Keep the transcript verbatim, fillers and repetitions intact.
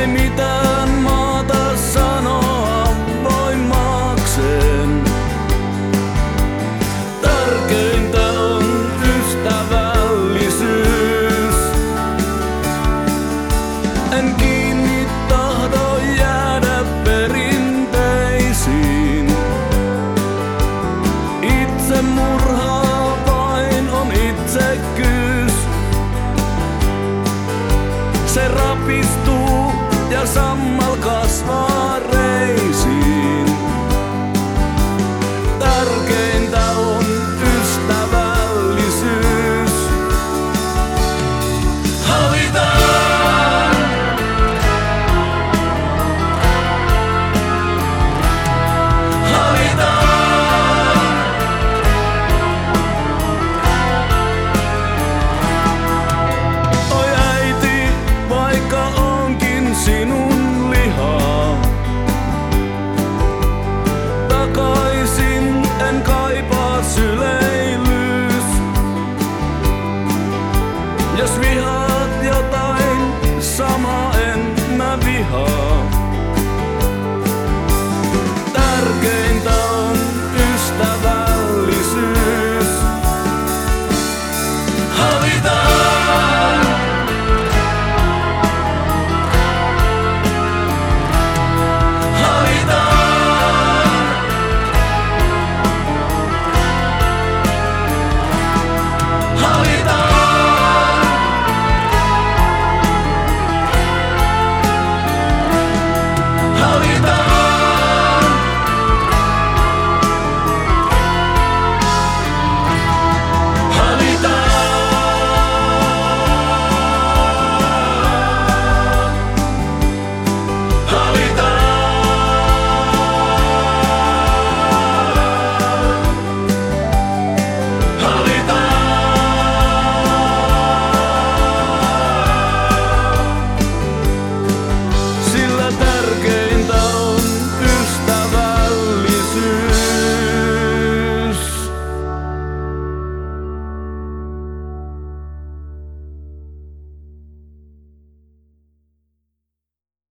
ei mitään maata sanoa voimakseen. Tärkeintä on ystävällisyys. En kiinni tahdo jäädä perinteisiin. Itsemurhaa vain on itsekkyys. Se rapistuu ja sammal kasvaa reisiin. Tärkeintä on ystävällisyys. Havitaan! Havitaan! Oi äiti, vaikka onkin sinun lihaa, takaisin en kaipaa syleilyys. Jos vihaat jotain, sama en mä vihaa.